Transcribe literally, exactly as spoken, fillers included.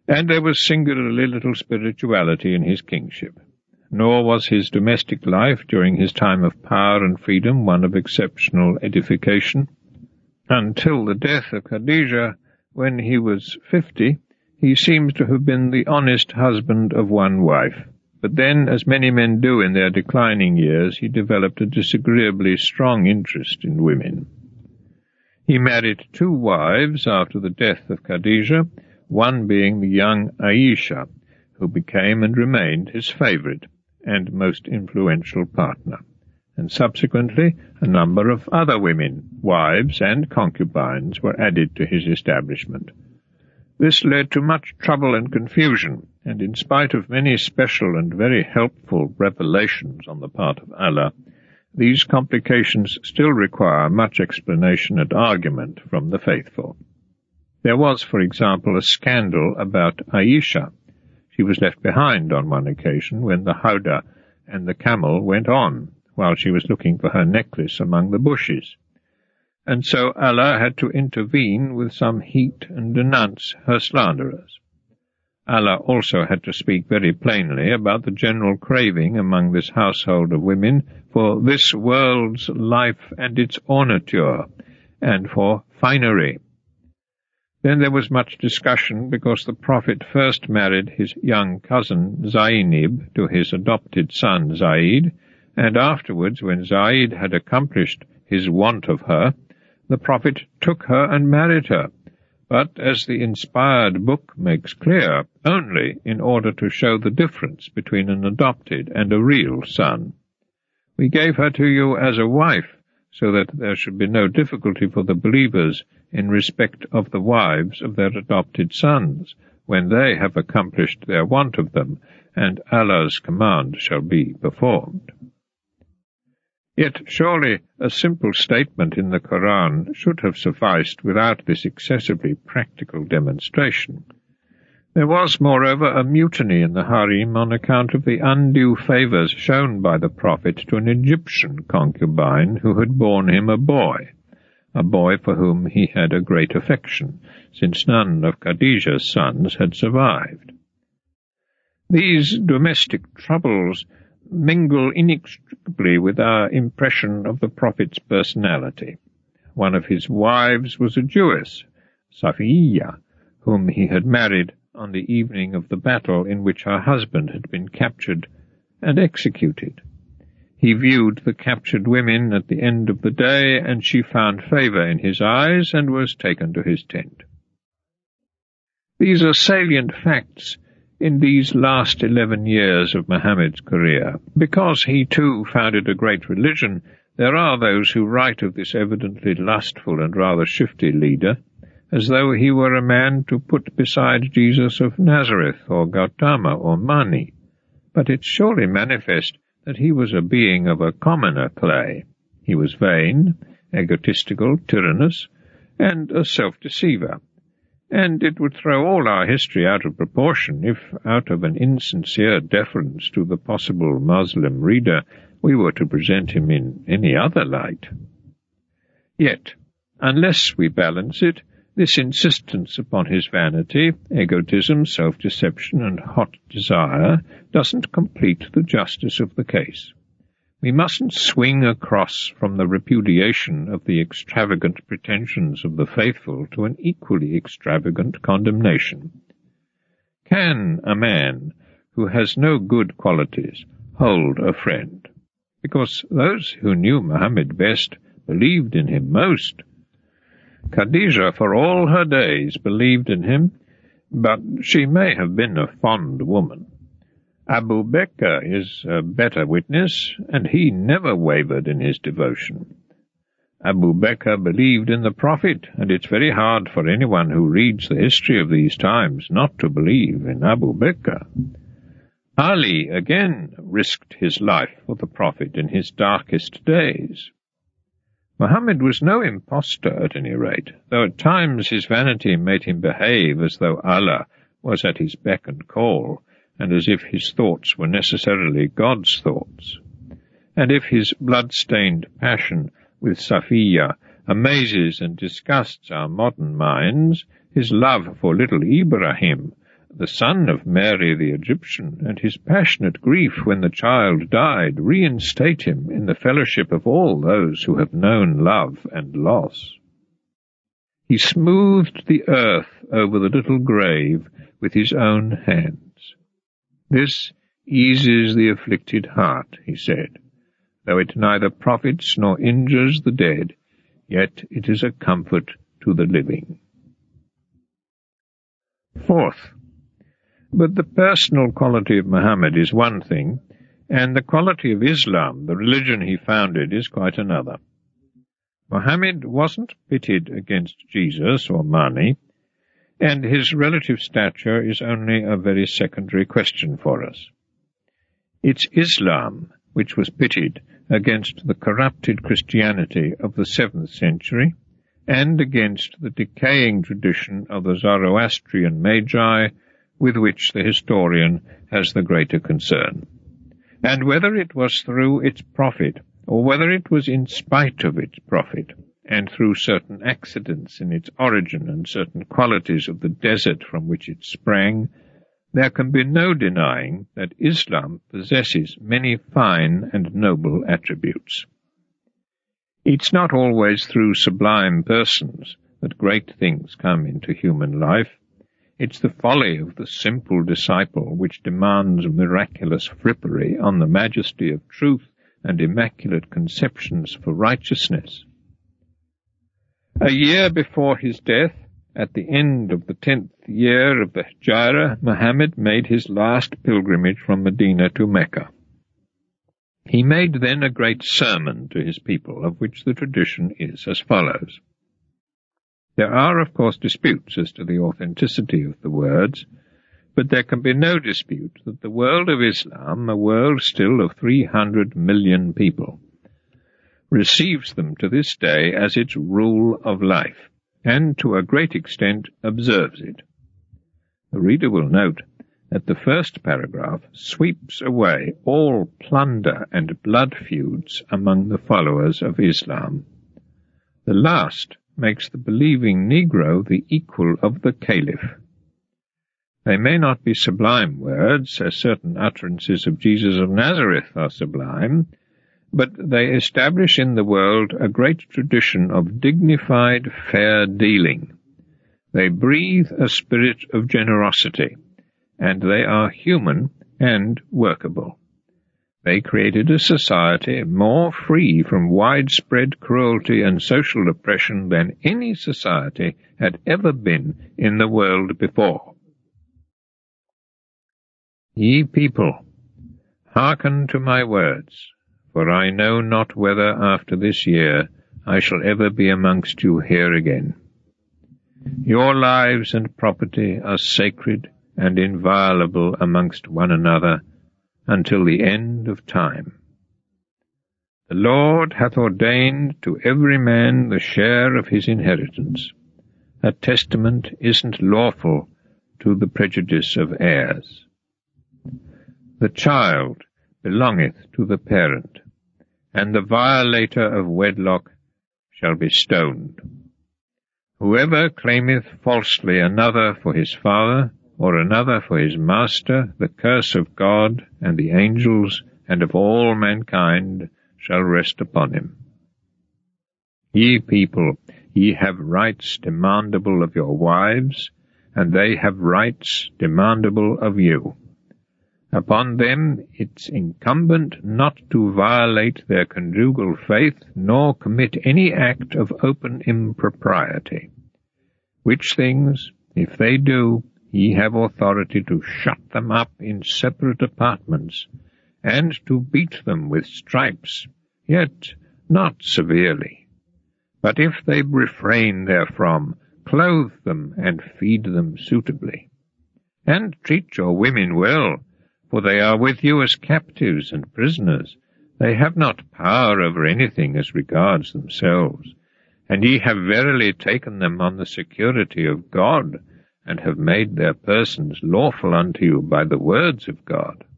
And there was singularly little spirituality in his kingship, nor was his domestic life during his time of power and freedom one of exceptional edification. Until the death of Khadijah, when he was fifty, he seems to have been the honest husband of one wife. But then, as many men do in their declining years, he developed a disagreeably strong interest in women. He married two wives after the death of Khadijah, one being the young Aisha, who became and remained his favourite and most influential partner, and subsequently a number of other women, wives and concubines, were added to his establishment. This led to much trouble and confusion, and in spite of many special and very helpful revelations on the part of Allah, these complications still require much explanation and argument from the faithful. There was, for example, a scandal about Aisha. She was left behind on one occasion when the howdah and the camel went on, while she was looking for her necklace among the bushes. And so Allah had to intervene with some heat and denounce her slanderers. Allah also had to speak very plainly about the general craving among this household of women for this world's life and its ornature, and for finery. Then there was much discussion because the Prophet first married his young cousin Zainab to his adopted son Zaid, and afterwards, when Zaid had accomplished his want of her, the Prophet took her and married her, but, as the inspired book makes clear, only in order to show the difference between an adopted and a real son. We gave her to you as a wife, so that there should be no difficulty for the believers in respect of the wives of their adopted sons, when they have accomplished their want of them, and Allah's command shall be performed. Yet surely a simple statement in the Quran should have sufficed without this excessively practical demonstration. There was, moreover, a mutiny in the harem on account of the undue favours shown by the Prophet to an Egyptian concubine who had borne him a boy, a boy for whom he had a great affection, since none of Khadijah's sons had survived. These domestic troubles mingle inextricably with our impression of the Prophet's personality. One of his wives was a Jewess, Safiyyah, whom he had married on the evening of the battle in which her husband had been captured and executed. He viewed the captured women at the end of the day, and she found favour in his eyes and was taken to his tent. These are salient facts in these last eleven years of Muhammad's career. Because he too founded a great religion, there are those who write of this evidently lustful and rather shifty leader as though he were a man to put beside Jesus of Nazareth or Gautama or Mani. But it's surely manifest that he was a being of a commoner clay. He was vain, egotistical, tyrannous, and a self-deceiver. And it would throw all our history out of proportion if, out of an insincere deference to the possible Muslim reader, we were to present him in any other light. Yet, unless we balance it, this insistence upon his vanity, egotism, self-deception, and hot desire doesn't complete the justice of the case. We mustn't swing across from the repudiation of the extravagant pretensions of the faithful to an equally extravagant condemnation. Can a man who has no good qualities hold a friend? Because those who knew Muhammad best believed in him most. Khadijah, for all her days, believed in him, but she may have been a fond woman. Abu Bakr is a better witness, and he never wavered in his devotion. Abu Bakr believed in the Prophet, and it's very hard for anyone who reads the history of these times not to believe in Abu Bakr. Ali, again, risked his life for the Prophet in his darkest days. Muhammad was no impostor, at any rate, though at times his vanity made him behave as though Allah was at his beck and call, and as if his thoughts were necessarily God's thoughts. And if his blood-stained passion with Safiyyah amazes and disgusts our modern minds, his love for little Ibrahim, the son of Mary the Egyptian, and his passionate grief when the child died reinstate him in the fellowship of all those who have known love and loss. He smoothed the earth over the little grave with his own hands. This eases the afflicted heart, he said. Though it neither profits nor injures the dead, yet it is a comfort to the living. Fourth, but the personal quality of Muhammad is one thing, and the quality of Islam, the religion he founded, is quite another. Muhammad wasn't pitted against Jesus or Mani, and his relative stature is only a very secondary question for us. It's Islam which was pitted against the corrupted Christianity of the seventh century, and against the decaying tradition of the Zoroastrian Magi, with which the historian has the greater concern. And whether it was through its prophet, or whether it was in spite of its prophet, and through certain accidents in its origin and certain qualities of the desert from which it sprang, there can be no denying that Islam possesses many fine and noble attributes. It's not always through sublime persons that great things come into human life. It's the folly of the simple disciple which demands miraculous frippery on the majesty of truth and immaculate conceptions for righteousness. A year before his death, at the end of the tenth year of the Hijrah, Muhammad made his last pilgrimage from Medina to Mecca. He made then a great sermon to his people, of which the tradition is as follows. There are, of course, disputes as to the authenticity of the words, but there can be no dispute that the world of Islam, a world still of three hundred million people, receives them to this day as its rule of life, and to a great extent observes it. The reader will note that the first paragraph sweeps away all plunder and blood feuds among the followers of Islam. The last makes the believing Negro the equal of the Caliph. They may not be sublime words, as certain utterances of Jesus of Nazareth are sublime, but they establish in the world a great tradition of dignified, fair dealing. They breathe a spirit of generosity, and they are human and workable. They created a society more free from widespread cruelty and social oppression than any society had ever been in the world before. Ye people, hearken to my words, for I know not whether after this year I shall ever be amongst you here again. Your lives and property are sacred and inviolable amongst one another until the end of time. The Lord hath ordained to every man the share of his inheritance. A testament isn't lawful to the prejudice of heirs. The child belongeth to the parent, and the violator of wedlock shall be stoned. Whoever claimeth falsely another for his father, or another for his master, the curse of God and the angels and of all mankind shall rest upon him. Ye people, ye have rights demandable of your wives, and they have rights demandable of you. Upon them it's incumbent not to violate their conjugal faith, nor commit any act of open impropriety. Which things, if they do, ye have authority to shut them up in separate apartments, and to beat them with stripes, yet not severely. But if they refrain therefrom, clothe them and feed them suitably. And treat your women well, for they are with you as captives and prisoners. They have not power over anything as regards themselves, and ye have verily taken them on the security of God, and have made their persons lawful unto you by the words of God.